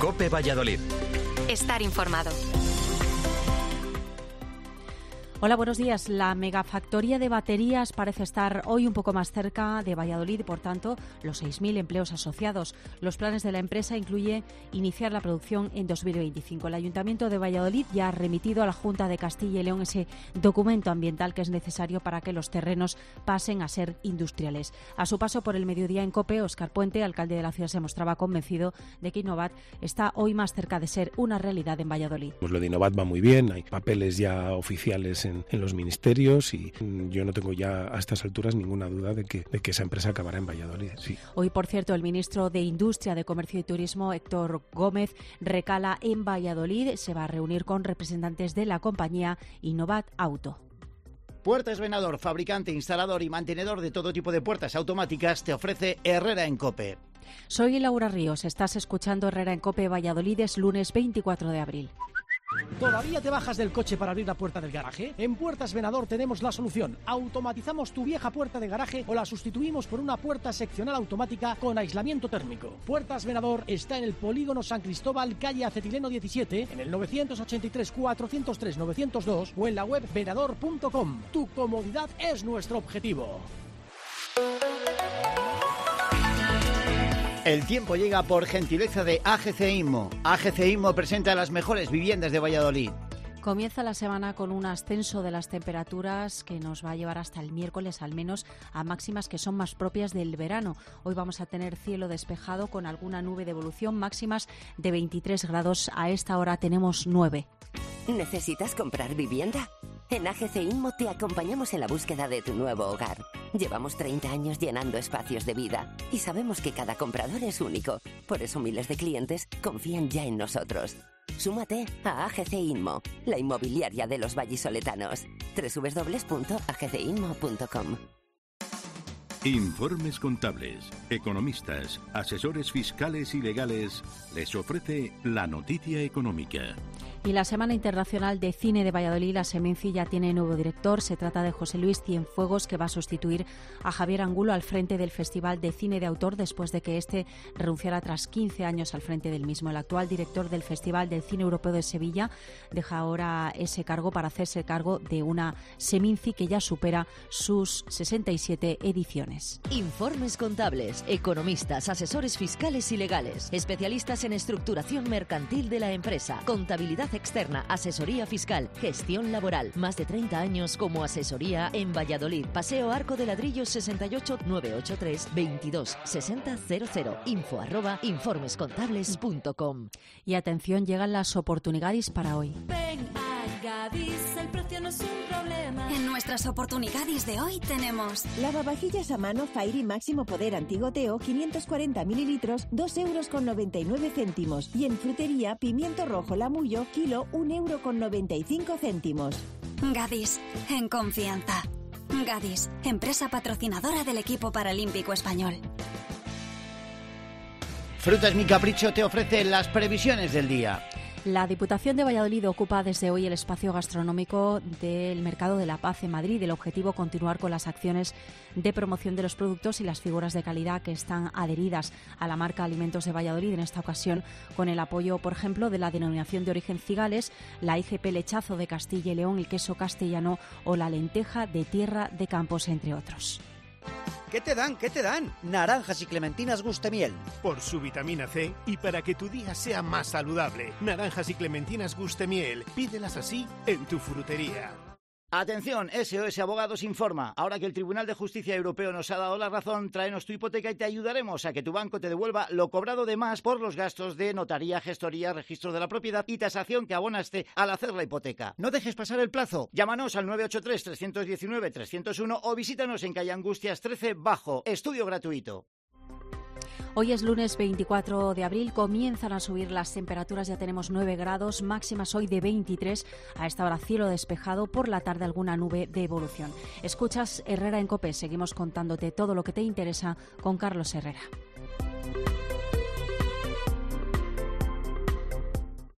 COPE Valladolid. Estar informado. Hola, buenos días. La megafactoría de baterías parece estar hoy un poco más cerca de Valladolid y, por tanto, los 6.000 empleos asociados. Los planes de la empresa incluyen iniciar la producción en 2025. El Ayuntamiento de Valladolid ya ha remitido a la Junta de Castilla y León ese documento ambiental que es necesario para que los terrenos pasen a ser industriales. A su paso por el mediodía en COPE, Óscar Puente, alcalde de la ciudad, se mostraba convencido de que Innovat está hoy más cerca de ser una realidad en Valladolid. Pues lo de Innovat va muy bien, hay papeles ya oficiales en los ministerios y yo no tengo ya a estas alturas ninguna duda de que esa empresa acabará en Valladolid. Sí. Hoy, por cierto, el ministro de Industria, de Comercio y Turismo, Héctor Gómez, recala en Valladolid. Se va a reunir con representantes de la compañía Innovat Auto. Puertas Venador, fabricante, instalador y mantenedor de todo tipo de puertas automáticas, te ofrece Herrera en COPE. Soy Laura Ríos, estás escuchando Herrera en COPE Valladolid, es lunes 24 de abril. ¿Todavía te bajas del coche para abrir la puerta del garaje? En Puertas Venador tenemos la solución. Automatizamos tu vieja puerta de garaje o la sustituimos por una puerta seccional automática con aislamiento térmico. Puertas Venador está en el Polígono San Cristóbal, calle Acetileno 17, en el 983 403 902 o en la web venador.com. Tu comodidad es nuestro objetivo. El tiempo llega por gentileza de AGC Inmo. AGC Inmo presenta las mejores viviendas de Valladolid. Comienza la semana con un ascenso de las temperaturas que nos va a llevar hasta el miércoles al menos a máximas que son más propias del verano. Hoy vamos a tener cielo despejado con alguna nube de evolución, máximas de 23 grados. A esta hora tenemos 9. ¿Necesitas comprar vivienda? En AGC Inmo te acompañamos en la búsqueda de tu nuevo hogar. Llevamos 30 años llenando espacios de vida y sabemos que cada comprador es único. Por eso miles de clientes confían ya en nosotros. Súmate a AGC Inmo, la inmobiliaria de los vallisoletanos. www.agcinmo.com. Informes contables, economistas, asesores fiscales y legales les ofrece la noticia económica. Y la Semana Internacional de Cine de Valladolid, la Seminci, ya tiene nuevo director. Se trata de José Luis Cienfuegos, que va a sustituir a Javier Angulo al frente del Festival de Cine de Autor después de que este renunciara tras 15 años al frente del mismo. El actual director del Festival del Cine Europeo de Sevilla deja ahora ese cargo para hacerse cargo de una Seminci que ya supera sus 67 ediciones. Informes contables, economistas, asesores fiscales y legales, especialistas en estructuración mercantil de la empresa, contabilidad externa, asesoría fiscal, gestión laboral. Más de 30 años como asesoría en Valladolid. Paseo Arco de Ladrillos 68 983 22 60 00. info@informescontables.com. Y atención, llegan las oportunidades para hoy. Ven a Gadis, el precio no es un problema. En nuestras oportunidades de hoy tenemos lavavajillas a mano Fairy Máximo Poder Antigoteo 540 mililitros, 2,99 €. Y en frutería, pimiento rojo Lamullo, kilo, 1,95 €. Gadis, en confianza. Gadis, empresa patrocinadora del equipo paralímpico español. Frutas Mi Capricho te ofrece las previsiones del día. La Diputación de Valladolid ocupa desde hoy el espacio gastronómico del Mercado de la Paz en Madrid. El objetivo, continuar con las acciones de promoción de los productos y las figuras de calidad que están adheridas a la marca Alimentos de Valladolid, en esta ocasión con el apoyo, por ejemplo, de la denominación de origen Cigales, la IGP Lechazo de Castilla y León, el queso castellano o la lenteja de Tierra de Campos, entre otros. ¿Qué te dan? ¿Qué te dan? Naranjas y clementinas Gustemiel. Por su vitamina C y para que tu día sea más saludable. Naranjas y clementinas Gustemiel. Pídelas así en tu frutería. Atención, SOS Abogados informa. Ahora que el Tribunal de Justicia Europeo nos ha dado la razón, tráenos tu hipoteca y te ayudaremos a que tu banco te devuelva lo cobrado de más por los gastos de notaría, gestoría, registro de la propiedad y tasación que abonaste al hacer la hipoteca. No dejes pasar el plazo. Llámanos al 983-319-301 o visítanos en calle Angustias 13 Bajo. Estudio gratuito. Hoy es lunes 24 de abril, comienzan a subir las temperaturas, ya tenemos 9 grados, máximas hoy de 23, a esta hora cielo despejado, por la tarde alguna nube de evolución. Escuchas Herrera en COPE, seguimos contándote todo lo que te interesa con Carlos Herrera.